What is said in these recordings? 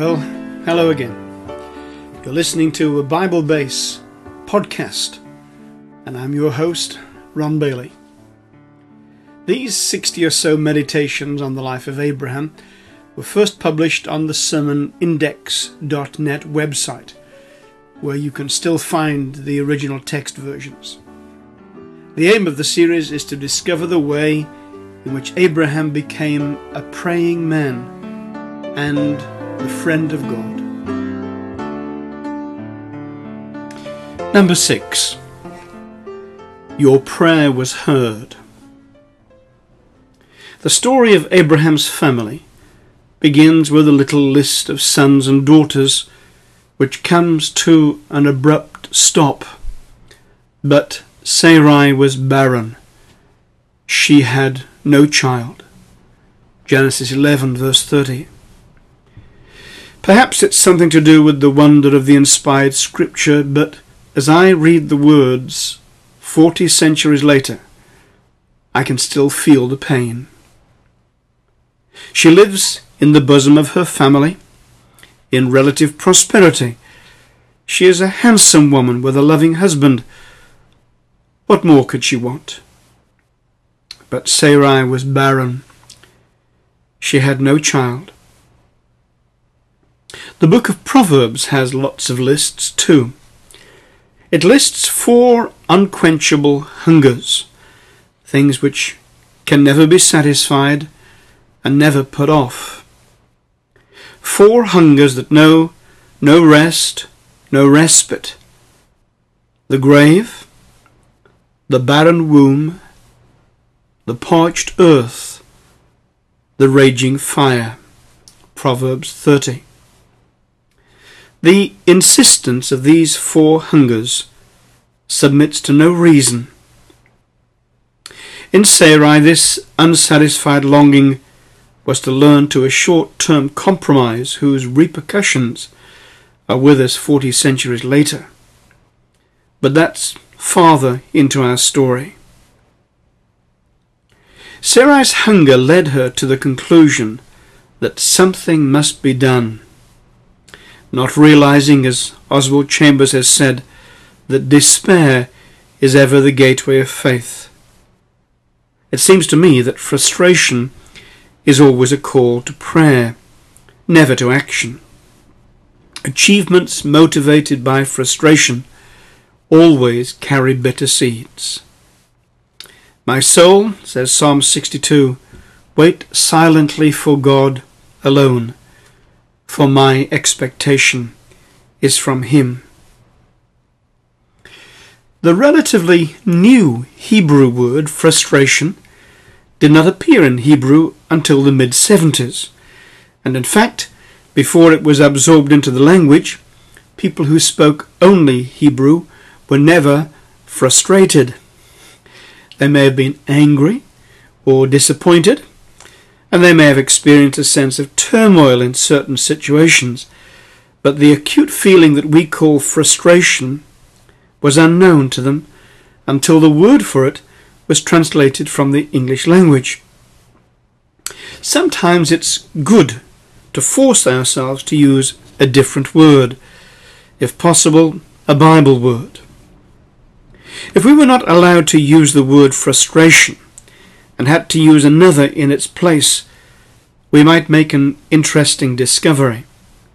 Well, hello again. You're listening to a Bible Base podcast, and I'm your host, Ron Bailey. These 60 or so meditations on the life of Abraham were first published on the sermonindex.net website, where you can still find the original text versions. The aim of the series is to discover the way in which Abraham became a praying man and the friend of God. Number 6. Your prayer was heard. The story of Abraham's family begins with a little list of sons and daughters, which comes to an abrupt stop. But Sarai was barren. She had no child. Genesis 11 verse 30. Perhaps it's something to do with the wonder of the inspired scripture, but as I read the words 40 centuries later, I can still feel the pain. She lives in the bosom of her family, in relative prosperity. She is a handsome woman with a loving husband. What more could she want? But Sarai was barren. She had no child. The book of Proverbs has lots of lists too. It lists 4 unquenchable hungers, things which can never be satisfied and never put off. 4 hungers that know no rest, no respite. The grave, the barren womb, the parched earth, the raging fire. Proverbs 30. The insistence of these 4 hungers submits to no reason. In Sarai, this unsatisfied longing was to learn to a short-term compromise whose repercussions are with us 40 centuries later. But that's farther into our story. Sarai's hunger led her to the conclusion that something must be done, not realizing, as Oswald Chambers has said, that despair is ever the gateway of faith. It seems to me that frustration is always a call to prayer, never to action. Achievements motivated by frustration always carry bitter seeds. My soul, says Psalm 62, wait silently for God alone, for my expectation is from Him. The relatively new Hebrew word frustration did not appear in Hebrew until the mid-70s, and in fact, before it was absorbed into the language, people who spoke only Hebrew were never frustrated. They may have been angry or disappointed, and they may have experienced a sense of turmoil in certain situations, but the acute feeling that we call frustration was unknown to them until the word for it was translated from the English language. Sometimes it's good to force ourselves to use a different word, if possible, a Bible word. If we were not allowed to use the word frustration and had to use another in its place, we might make an interesting discovery.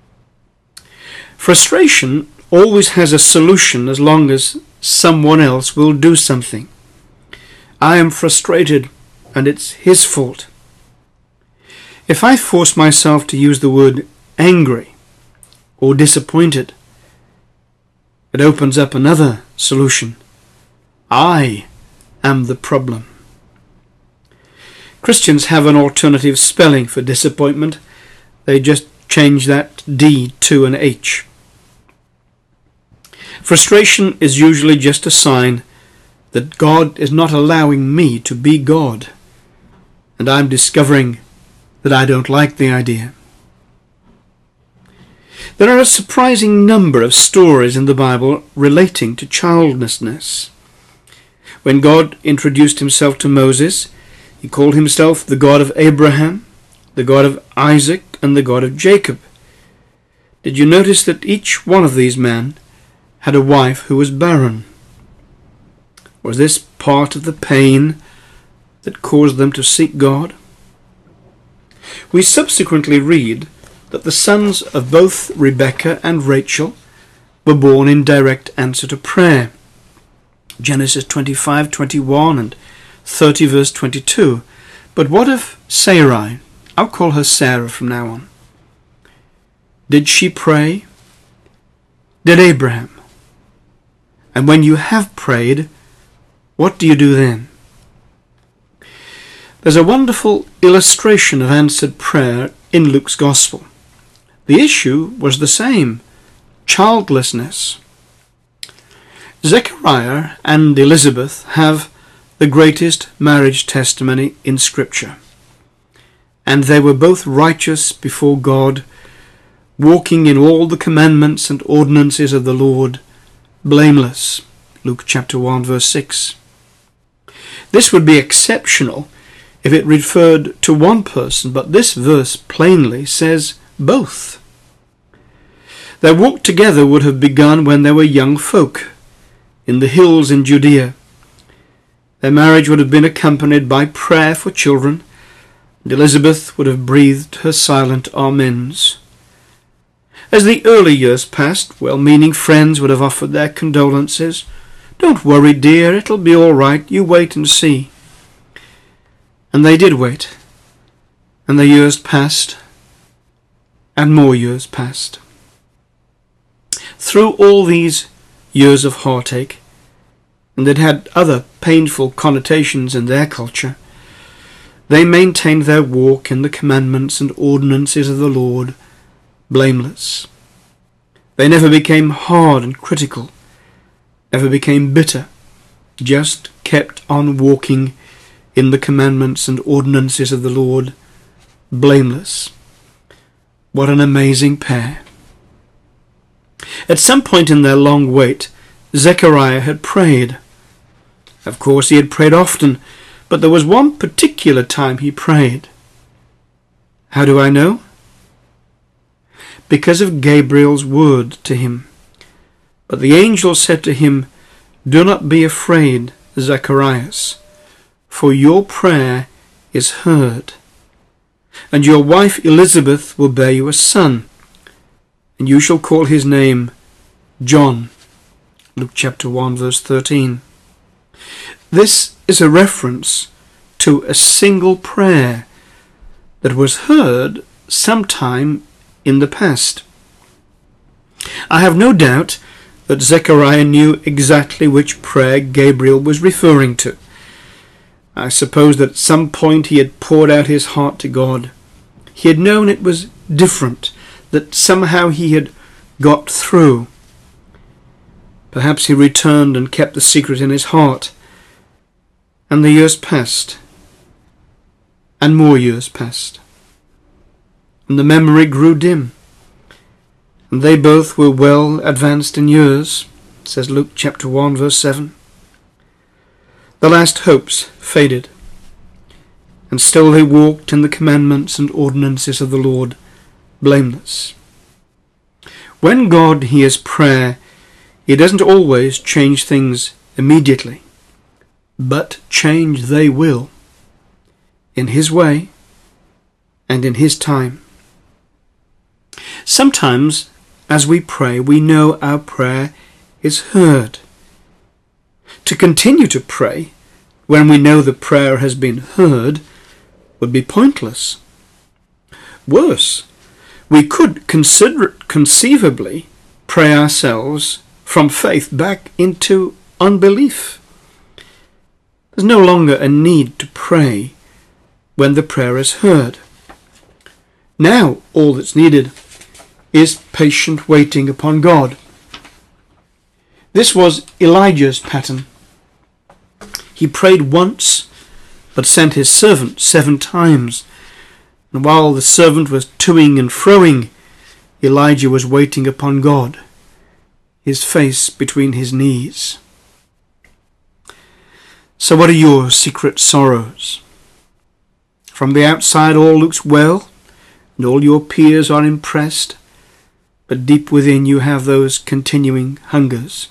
Frustration always has a solution as long as someone else will do something. I am frustrated and it's his fault. If I force myself to use the word angry or disappointed, it opens up another solution. I am the problem. Christians have an alternative spelling for disappointment. They just change that D to an H. Frustration is usually just a sign that God is not allowing me to be God, and I'm discovering that I don't like the idea. There are a surprising number of stories in the Bible relating to childlessness. When God introduced Himself to Moses, He called Himself the God of Abraham, the God of Isaac, and the God of Jacob. Did you notice that each one of these men had a wife who was barren? Was this part of the pain that caused them to seek God? We subsequently read that the sons of both Rebekah and Rachel were born in direct answer to prayer. Genesis 25:21 and 30 verse 22. But what of Sarai? I'll call her Sarah from now on. Did she pray? Did Abraham? And when you have prayed, what do you do then? There's a wonderful illustration of answered prayer in Luke's Gospel. The issue was the same: childlessness. Zechariah and Elizabeth have the greatest marriage testimony in Scripture. And they were both righteous before God, walking in all the commandments and ordinances of the Lord, blameless. Luke chapter 1 verse 6. This would be exceptional if it referred to one person, but this verse plainly says both. Their walk together would have begun when they were young folk in the hills in Judea. Their marriage would have been accompanied by prayer for children, and Elizabeth would have breathed her silent amens. As the early years passed, well-meaning friends would have offered their condolences. "Don't worry, dear, it'll be all right, you wait and see." And they did wait, and the years passed, and more years passed. Through all these years of heartache, and it had other painful connotations in their culture, they maintained their walk in the commandments and ordinances of the Lord, blameless. They never became hard and critical, never became bitter, just kept on walking in the commandments and ordinances of the Lord, blameless. What an amazing pair. At some point in their long wait, Zechariah had prayed. Of course, he had prayed often, but there was one particular time he prayed. How do I know? Because of Gabriel's word to him. But the angel said to him, "Do not be afraid, Zacharias, for your prayer is heard, and your wife Elizabeth will bear you a son, and you shall call his name John." Luke chapter 1 verse 13. This is a reference to a single prayer that was heard sometime in the past. I have no doubt that Zechariah knew exactly which prayer Gabriel was referring to. I suppose that at some point he had poured out his heart to God. He had known it was different, that somehow he had got through. Perhaps he returned and kept the secret in his heart. And the years passed, and more years passed, and the memory grew dim, and they both were well advanced in years, says Luke chapter 1 verse 7. The last hopes faded, and still they walked in the commandments and ordinances of the Lord, blameless. When God hears prayer, He doesn't always change things immediately, but change they will, in His way and in His time. Sometimes, as we pray, we know our prayer is heard. To continue to pray when we know the prayer has been heard would be pointless. Worse, we could conceivably pray ourselves from faith back into unbelief. There's no longer a need to pray when the prayer is heard. Now all that's needed is patient waiting upon God. This was Elijah's pattern. He prayed once, but sent his servant 7 times. And while the servant was toing and froing, Elijah was waiting upon God, his face between his knees. So what are your secret sorrows? From the outside all looks well, and all your peers are impressed. but deep within you have those continuing hungers.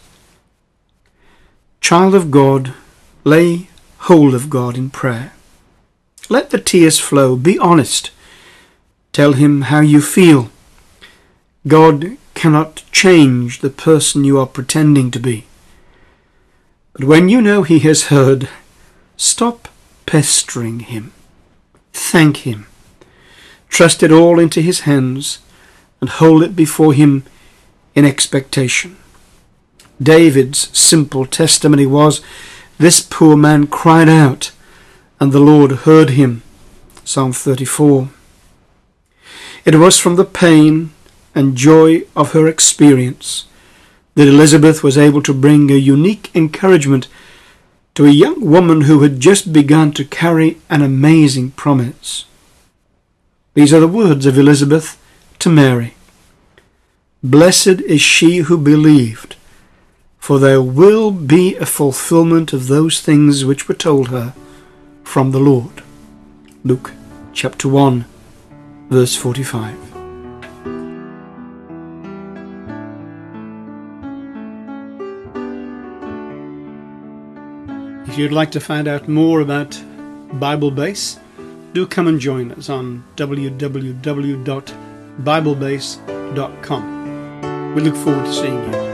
Child of God, lay hold of God in prayer. Let the tears flow. Be honest. Tell him how you feel. God cannot change the person you are pretending to be. But when you know he has heard, stop pestering him. Thank him. Trust it all into his hands and hold it before him in expectation. David's simple testimony was, "This poor man cried out, and the Lord heard him." Psalm 34. It was from the pain and joy of her experience that Elizabeth was able to bring a unique encouragement to a young woman who had just begun to carry an amazing promise. These are the words of Elizabeth to Mary. "Blessed is she who believed, for there will be a fulfillment of those things which were told her from the Lord." Luke chapter 1, verse 45. If you'd like to find out more about Bible Base, do come and join us on www.biblebase.com. We look forward to seeing you.